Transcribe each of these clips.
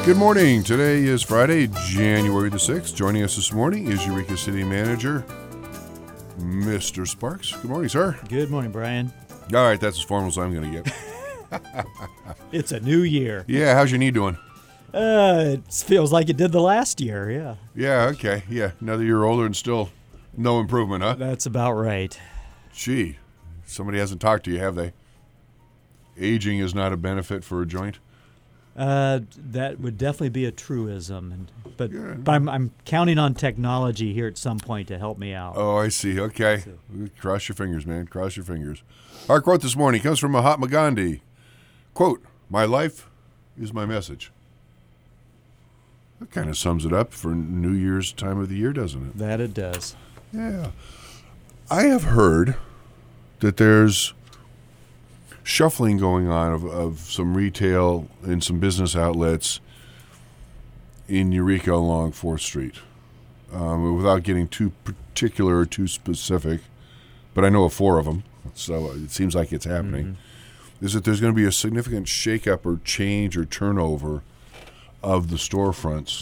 Good morning. Today is Friday, January the 6th. Joining us this morning is Eureka City Manager, Mr. Sparks. Good morning, sir. Good morning, Brian. All right, that's as formal as I'm going to get. It's a new year. Yeah, how's your knee doing? It feels like it did the last year, yeah. Yeah, okay. Yeah, another year older and still no improvement, huh? That's about right. Gee, somebody hasn't talked to you, have they? Aging is not a benefit for a joint? That would definitely be a truism, but I'm counting on technology here at some point to help me out. Oh, I see. Okay. Cross your fingers, man. Cross your fingers. Our quote this morning comes from Mahatma Gandhi. Quote, "My life is my message." That kind of sums it up for New Year's time of the year, doesn't it? That it does. Yeah. I have heard that there's shuffling going on of some retail and some business outlets in Eureka along 4th Street. Without getting too particular or too specific, but I know of 4 of them, so it seems like it's happening, is that there's going to be a significant shakeup or change or turnover of the storefronts.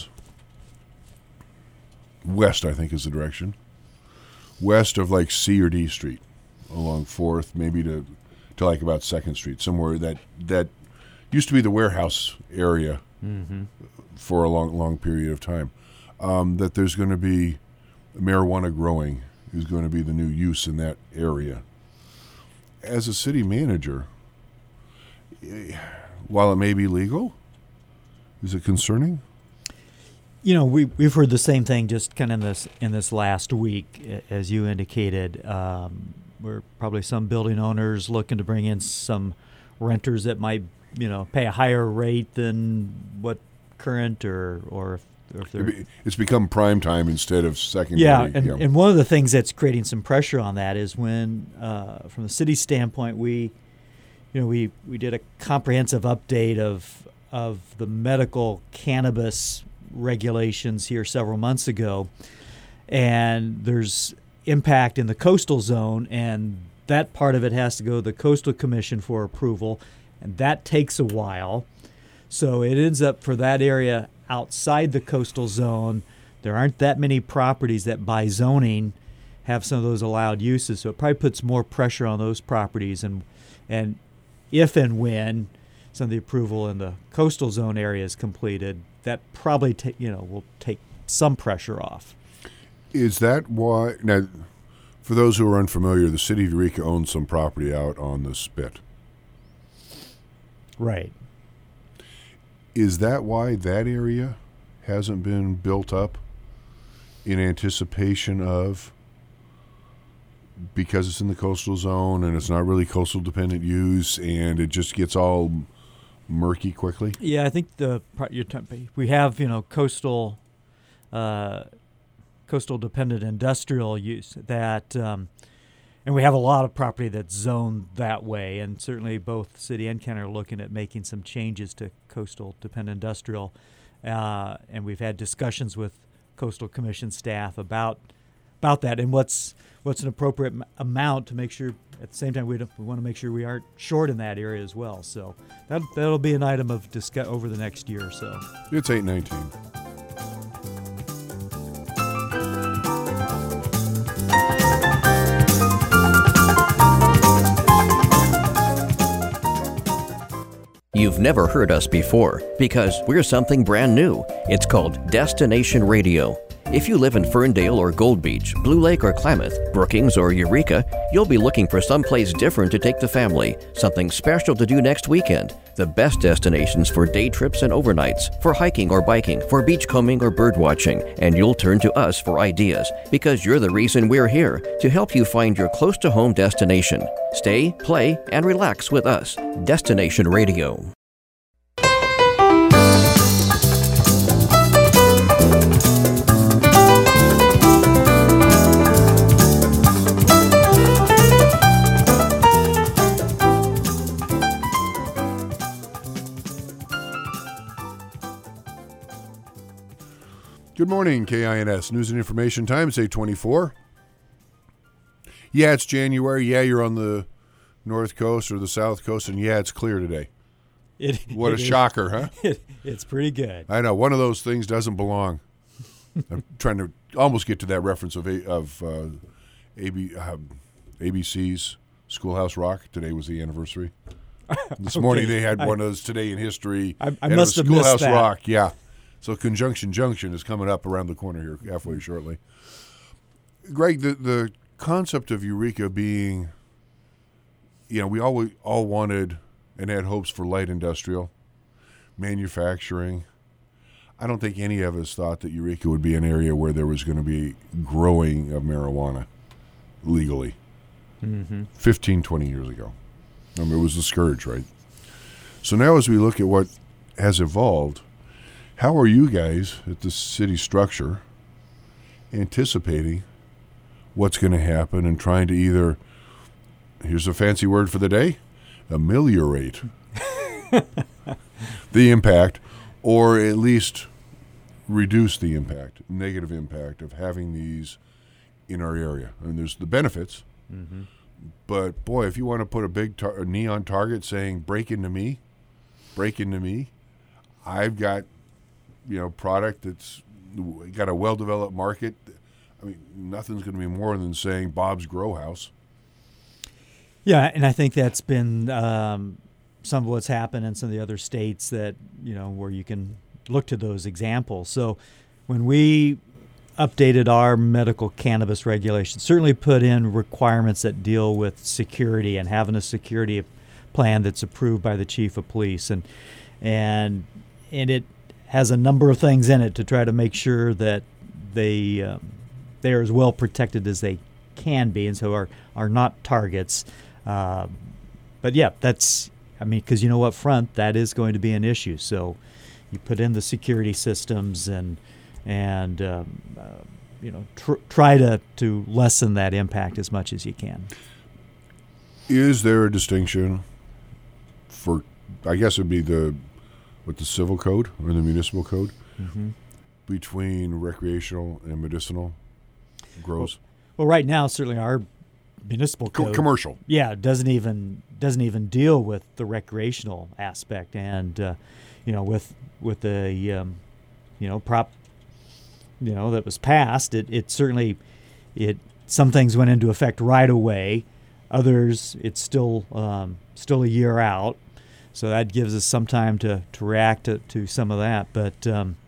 West, I think, is the direction. West of like C or D Street along 4th, maybe to like about 2nd Street, somewhere that used to be the warehouse area for a long period of time. That there's going to be marijuana growing is going to be the new use in that area. As a city manager, while it may be legal, is it concerning? You know, we've heard the same thing just kind of in this last week, as you indicated. We're probably some building owners looking to bring in some renters that might, pay a higher rate than what current or if they're... It's become prime time instead of secondary. Yeah, and one of the things that's creating some pressure on that is when, from the city standpoint, we did a comprehensive update of the medical cannabis regulations here several months ago, and there's impact in the coastal zone, and that part of it has to go to the Coastal Commission for approval, and that takes a while. So it ends up for that area outside the coastal zone, there aren't that many properties that by zoning have some of those allowed uses, so it probably puts more pressure on those properties, and if and when some of the approval in the coastal zone area is completed, that probably will take some pressure off. Is that why, now, for those who are unfamiliar, the city of Eureka owns some property out on the Spit. Right. Is that why that area hasn't been built up in anticipation of, because it's in the coastal zone and it's not really coastal dependent use and it just gets all murky quickly? Yeah, I think we have, coastal dependent industrial use that, and we have a lot of property that's zoned that way, and certainly both city and county are looking at making some changes to coastal dependent industrial, and we've had discussions with Coastal Commission staff about that and what's an appropriate amount to make sure at the same time we want to make sure we aren't short in that area as well. So that'll be an item of discuss over the next year or so. It's 8:19. You've never heard us before because we're something brand new. It's called Destination Radio. If you live in Ferndale or Gold Beach, Blue Lake or Klamath, Brookings or Eureka, you'll be looking for someplace different to take the family, something special to do next weekend. The best destinations for day trips and overnights, for hiking or biking, for beachcombing or bird watching, and you'll turn to us for ideas because you're the reason we're here, to help you find your close-to-home destination. Stay, play, and relax with us. Destination Radio. Good morning, KINS News and Information Time. It's 8:24. Yeah, it's January. Yeah, you're on the north coast or the south coast, and yeah, it's clear today. What a shocker, huh? It's pretty good. I know. One of those things doesn't belong. I'm trying to almost get to that reference of ABC's Schoolhouse Rock. Today was the anniversary. This morning they had one of those Today in History. I must have missed Schoolhouse that. Rock, yeah. So Conjunction Junction is coming up around the corner here, halfway shortly. Greg, the concept of Eureka being, we all wanted and had hopes for light industrial, manufacturing. I don't think any of us thought that Eureka would be an area where there was going to be growing of marijuana legally 15, 20 years ago. I mean, it was the scourge, right? So now as we look at what has evolved, how are you guys at the city structure anticipating what's going to happen and trying to either, here's a fancy word for the day, ameliorate the impact, or at least reduce the impact, negative impact of having these in our area? I mean, there's the benefits, but boy, if you want to put a big a neon target saying break into me, I've got product that's got a well-developed market. I mean, nothing's going to be more than saying Bob's Grow House. Yeah, and I think that's been some of what's happened in some of the other states that, where you can look to those examples. So when we updated our medical cannabis regulations, certainly put in requirements that deal with security and having a security plan that's approved by the chief of police. And it has a number of things in it to try to make sure that they're as well protected as they can be, and so are not targets. But yeah, because up front that is going to be an issue. So you put in the security systems and try to lessen that impact as much as you can. Is there a distinction for, I guess it would be the civil code or the municipal code between recreational and medicinal grows? Well, right now, certainly our municipal code, commercial, doesn't even deal with the recreational aspect, and with the prop that was passed, it certainly some things went into effect right away, others it's still a year out, so that gives us some time to react to some of that, but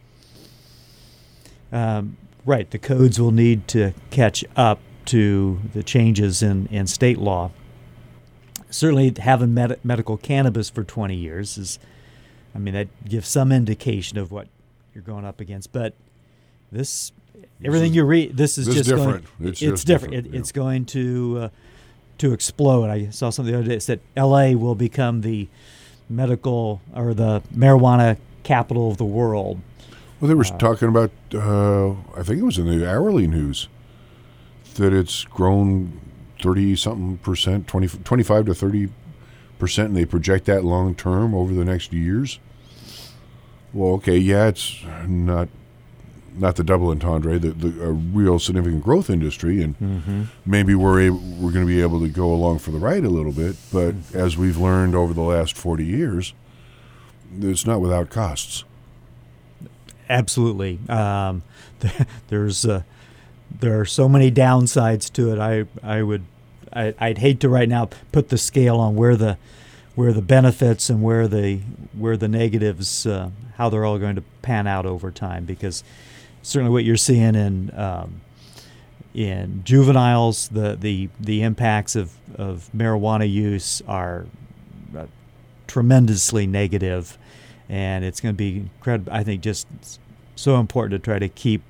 right, the codes will need to catch up to the changes in state law. Certainly having medical cannabis for 20 years that gives some indication of what you're going up against. But everything you read, this is just different. It's different. It's going to explode. I saw something the other day that said L.A. will become the medical or the marijuana capital of the world. Well, they were talking about, I think it was in the hourly news, that it's grown 30-something%, 25 to 30%, and they project that long term over the next years. Well, okay, yeah, it's not the double entendre, a real significant growth industry, and maybe we're going to be able to go along for the ride a little bit. But as we've learned over the last 40 years, it's not without costs. Absolutely. There are so many downsides to it. I'd hate to right now put the scale on where the benefits and where the negatives, how they're all going to pan out over time, because certainly what you're seeing in juveniles, the impacts of marijuana use are tremendously negative. And it's going to be incredible. I think just so important to try to keep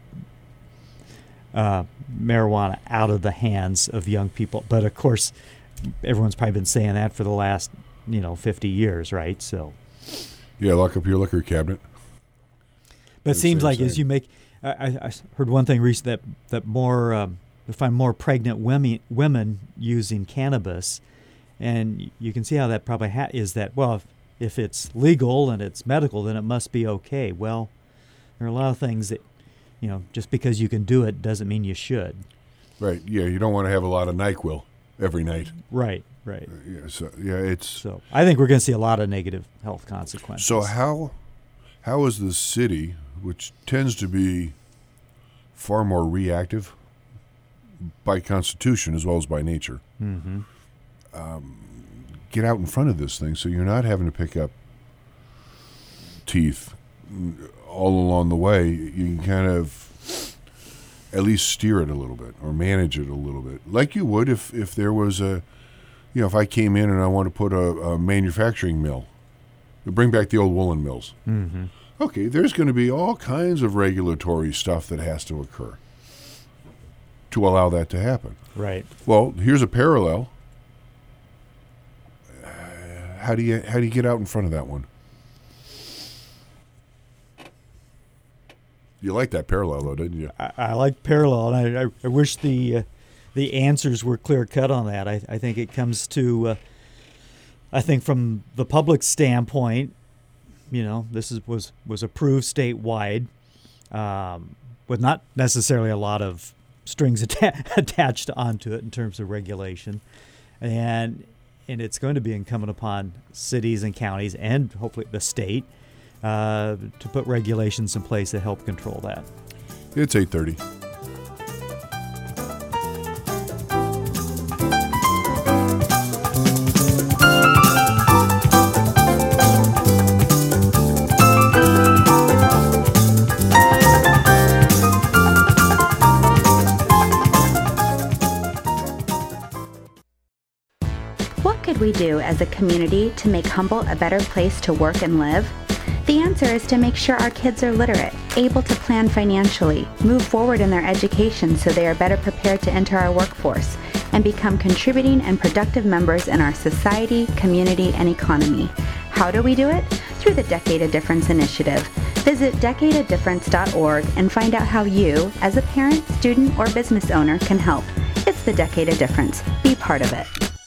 marijuana out of the hands of young people. But of course, everyone's probably been saying that for the last 50 years, right? So yeah, lock up your liquor cabinet. But it seems like as you make, I heard one thing recently that more to find more pregnant women using cannabis, and you can see how that probably is that. Well, if it's legal and it's medical, then it must be okay. Well, there are a lot of things that, just because you can do it doesn't mean you should. Right. Yeah, you don't want to have a lot of NyQuil every night. Right. Right. It's So I think we're going to see a lot of negative health consequences. so how is the city, which tends to be far more reactive by constitution as well as by nature, Mm-hmm. get out in front of this thing so you're not having to pick up teeth all along the way? You can kind of at least steer it a little bit or manage it a little bit, like you would if there was if I came in and I want to put a manufacturing mill, bring back the old woolen mills. Mm-hmm. Okay, there's going to be all kinds of regulatory stuff that has to occur to allow that to happen. Right. Well, here's a parallel. How do you get out in front of that one? You like that parallel, though, didn't you? I like parallel, and I wish the answers were clear cut on that. I think it comes to, I think from the public standpoint, this was approved statewide, with not necessarily a lot of strings attached onto it in terms of regulation, and it's going to be incumbent upon cities and counties and hopefully the state to put regulations in place that help control that. It's 8:30. What could we do as a community to make Humboldt a better place to work and live? The answer is to make sure our kids are literate, able to plan financially, move forward in their education so they are better prepared to enter our workforce, and become contributing and productive members in our society, community, and economy. How do we do it? Through the Decade of Difference initiative. Visit decadeofdifference.org and find out how you, as a parent, student, or business owner, can help. It's the Decade of Difference. Be part of it.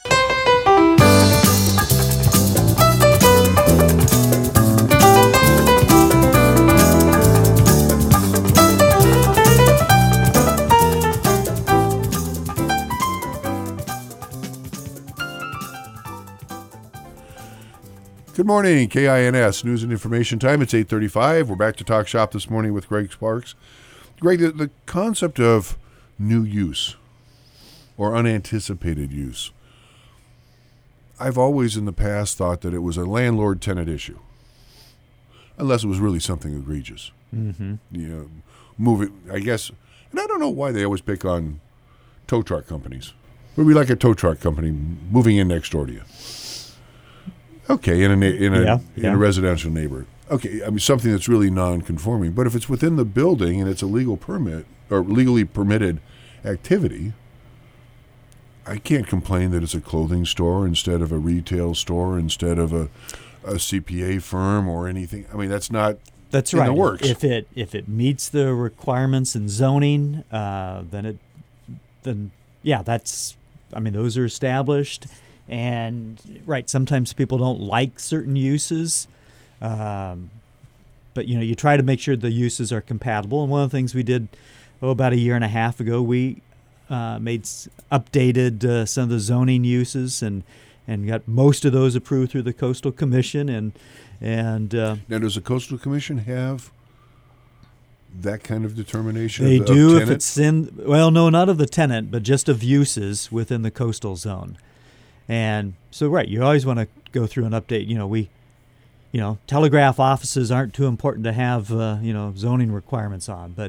Good morning, KINS News and Information Time. It's 8:35. We're back to Talk Shop this morning with Greg Sparks. Greg, the concept of new use or unanticipated use, I've always in the past thought that it was a landlord-tenant issue, unless it was really something egregious. Mm-hmm. Move it, I guess. And I don't know why they always pick on tow truck companies. Would we like a tow truck company moving in next door to you? Okay, in a residential neighborhood. Okay, I mean something that's really non-conforming. But if it's within the building and it's a legal permit or legally permitted activity, I can't complain that it's a clothing store instead of a retail store, instead of a CPA firm or anything. I mean, that's not That's in right. the works. If it meets the requirements in zoning, then those are established. And right, sometimes people don't like certain uses, but you try to make sure the uses are compatible. And one of the things we did about a year and a half ago, we updated some of the zoning uses and got most of those approved through the Coastal Commission. And now, does the Coastal Commission have that kind of determination? They of do tenant? if it's no, not of the tenant, but just of uses within the coastal zone. And so, right, you always want to go through and update. Telegraph offices aren't too important to have, zoning requirements on. But,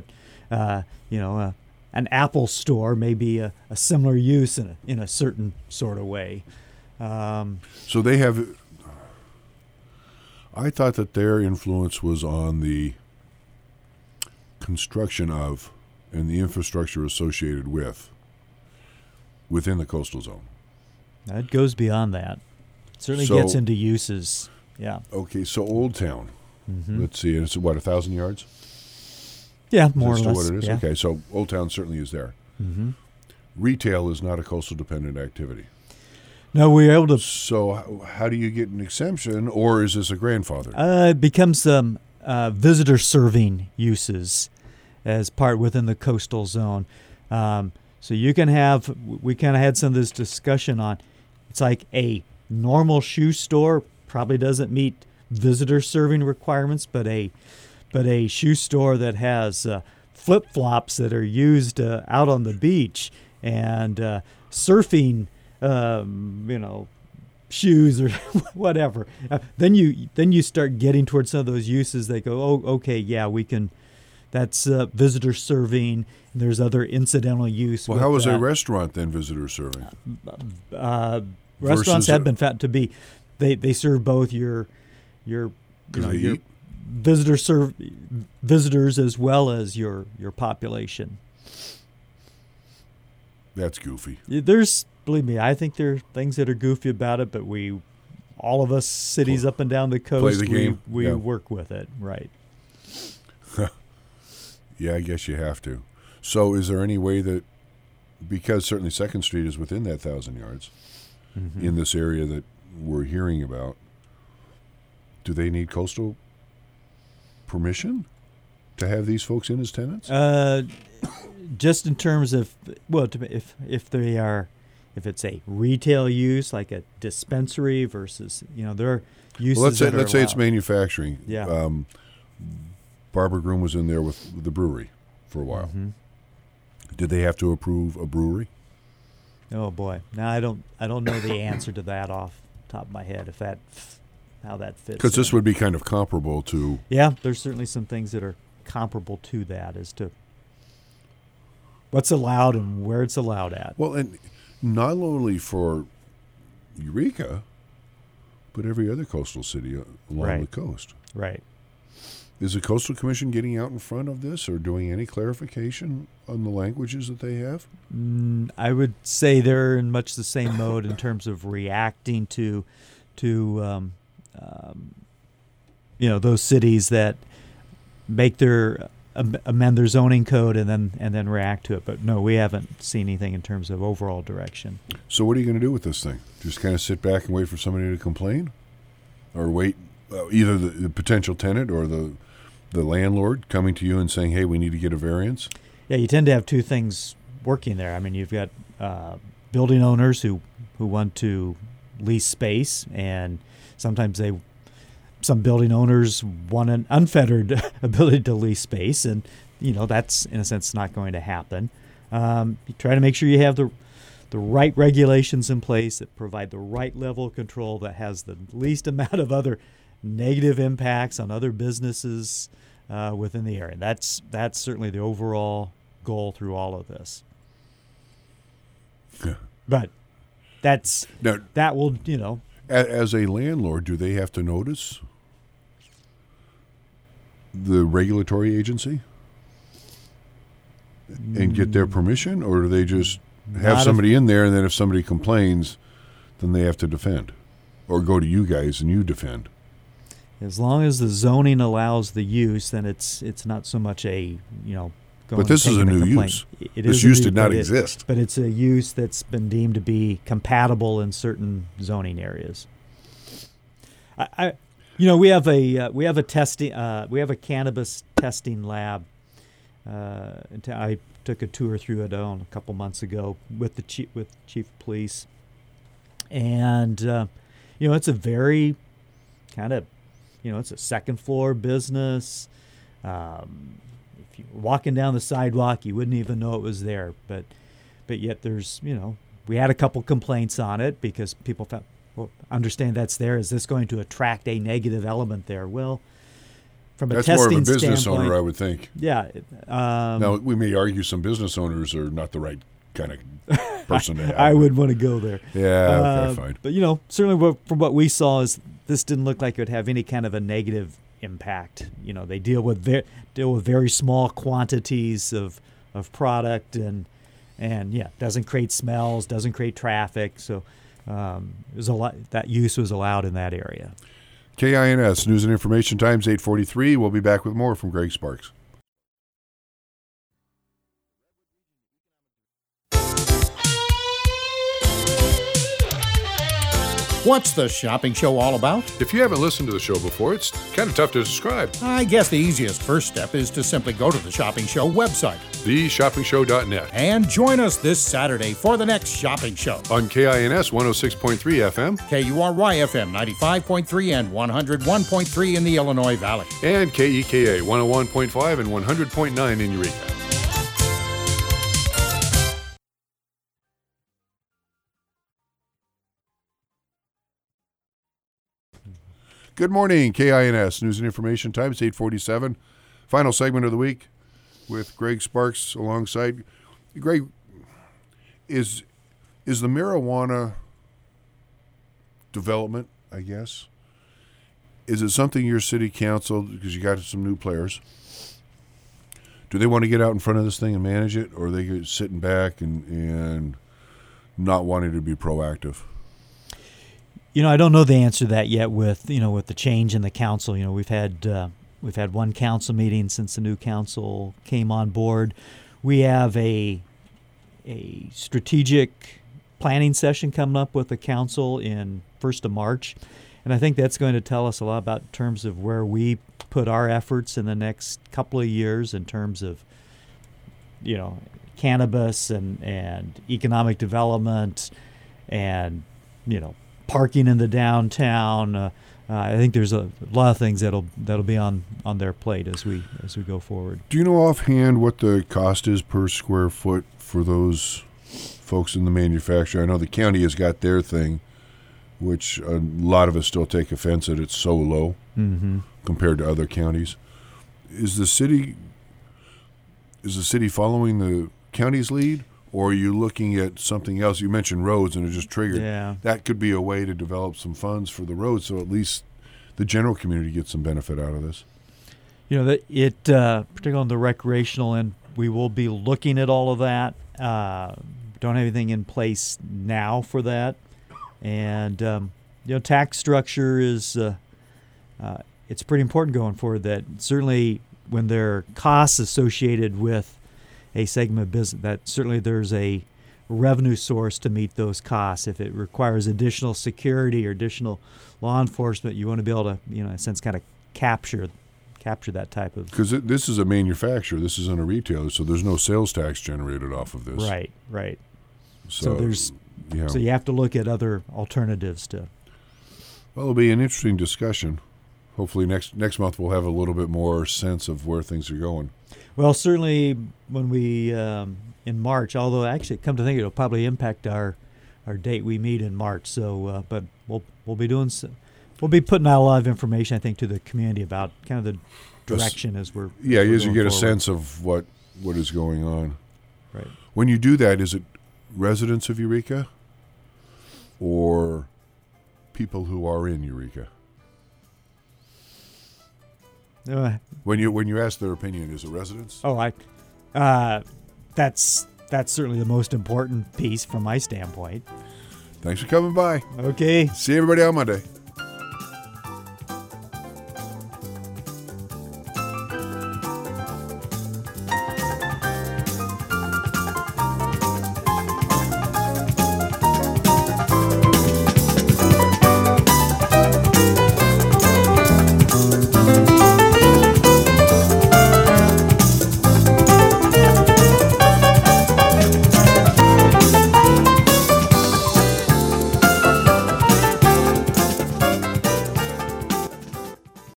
an Apple store may be a similar use in a certain sort of way. So they have. I thought that their influence was on the construction of and the infrastructure associated within the coastal zone. It goes beyond that. It certainly gets into uses. Yeah. Okay, so Old Town. Mm-hmm. Let's see. It's what, 1,000 yards? Yeah, more or Is less. what it is? Yeah. Okay, so Old Town certainly is there. Mm-hmm. Retail is not a coastal dependent activity. No, we're able to. So how do you get an exemption, or is this a grandfather? It becomes visitor serving uses as part within the coastal zone. So you can have. We kind of had some of this discussion on It's like a normal shoe store probably doesn't meet visitor serving requirements, but a shoe store that has flip-flops that are used out on the beach and surfing, shoes or whatever. Then you start getting towards some of those uses that go, oh, okay, yeah, we can. That's visitor serving. And there's other incidental use. Well, how is a restaurant then visitor serving? Restaurants have been found to be. They serve both your visitors as well as your population. That's goofy. Believe me, I think there are things that are goofy about it, but all of us cities up and down the coast, play the game. We work with it, right? Yeah, I guess you have to. So is there any way that, because certainly 2nd Street is within that 1,000 yards, in this area that we're hearing about, do they need coastal permission to have these folks in as tenants? Just in terms of, if it's a retail use, like a dispensary versus, there are uses. Well, let's say it's manufacturing. Yeah. Barbara Groom was in there with the brewery for a while. Did they have to approve a brewery? Oh boy, now I don't know the answer to that off the top of my head. How that fits. Because this would be kind of comparable to. Yeah, there's certainly some things that are comparable to that as to what's allowed and where it's allowed at. Well, and not only for Eureka, but every other coastal city along the coast. Right. Is the Coastal Commission getting out in front of this or doing any clarification on the languages that they have? I would say they're in much the same mode in terms of reacting to those cities that make their amend their zoning code and then react to it. But no, we haven't seen anything in terms of overall direction. So what are you going to do with this thing? Just kind of sit back and wait for somebody to complain, or wait either the potential tenant or the landlord coming to you and saying, "Hey, we need to get a variance"? Yeah, you tend to have two things working there. I mean, you've got building owners who want to lease space, and sometimes some building owners want an unfettered ability to lease space, and that's in a sense not going to happen. You try to make sure you have the right regulations in place that provide the right level of control that has the least amount of other negative impacts on other businesses within the area. That's certainly the overall goal through all of this. Yeah. But that will, As a landlord, do they have to notice the regulatory agency and get their permission, or do they just have somebody in there, and then if somebody complains, then they have to defend, or go to you guys and you defend? As long as the zoning allows the use, then it's not so much a But this is a new use. This use did not exist. But it's a use that's been deemed to be compatible in certain zoning areas. We have a cannabis testing lab. I took a tour through it a couple months ago with chief of police, and it's a very kind of it's a second floor business. If you were walking down the sidewalk, you wouldn't even know it was there. But yet there's we had a couple complaints on it because people felt, understand that's there. Is this going to attract a negative element there? Well, from a that's testing more of a business standpoint, owner, I would think. Yeah. Now we may argue some business owners are not the right kind of person to have. I would want to go there. Yeah. Okay. Fine. But certainly from what we saw is this didn't look like it would have any kind of a negative impact. They deal with very small quantities of product and doesn't create smells, doesn't create traffic. So there's a lot that use was allowed in that area. KINS News and Information Times 8:43. We'll be back with more from Greg Sparks. What's the shopping show all about? If you haven't listened to the show before, it's kind of tough to describe. I guess the easiest first step is to simply go to the Shopping Show website. TheShoppingShow.net. And join us this Saturday for the next shopping show. On KINS 106.3 FM. KURY FM 95.3 and 101.3 in the Illinois Valley. And KEKA 101.5 and 100.9 in Eureka. Good morning, KINS News and Information Time. It's 8:47. Final segment of the week with Greg Sparks alongside. Greg, is the marijuana development, I guess, is it something your city council, because you got some new players, do they want to get out in front of this thing and manage it, or are they sitting back and not wanting to be proactive? I don't know the answer to that yet with the change in the council. We've had one council meeting since the new council came on board. We have a strategic planning session coming up with the council in 1st of March. And I think that's going to tell us a lot about in terms of where we put our efforts in the next couple of years in terms of, cannabis and economic development and, parking in the downtown. I think there's a lot of things that'll be on their plate as we go forward. Do you know offhand what the cost is per square foot for those folks in the manufacturer? I know the county has got their thing, which a lot of us still take offense at. It's so low compared to other counties. Is the city following the county's lead? Or are you looking at something else? You mentioned roads, and it just triggered. Yeah. That could be a way to develop some funds for the roads, so at least the general community gets some benefit out of this. Particularly on the recreational end, we will be looking at all of that. Don't have anything in place now for that, and tax structure is it's pretty important going forward. That certainly when there are costs associated with a segment of business, that certainly there's a revenue source to meet those costs. If it requires additional security or additional law enforcement, you want to be able to, in a sense, kind of capture that type of. Because this is a manufacturer, this isn't a retailer, so there's no sales tax generated off of this. Right. So you have to look at other alternatives to. Well, it'll be an interesting discussion. Hopefully next month we'll have a little bit more sense of where things are going. Well, certainly when we in March, although actually come to think it'll probably impact our date we meet in March. So, but we'll be putting out a lot of information, I think, to the community about kind of the direction as we're as you get a sense of what is going on. Right. When you do that, is it residents of Eureka or people who are in Eureka? When you ask their opinion, is it residents? That's certainly the most important piece from my standpoint. Thanks for coming by. Okay. See everybody on Monday.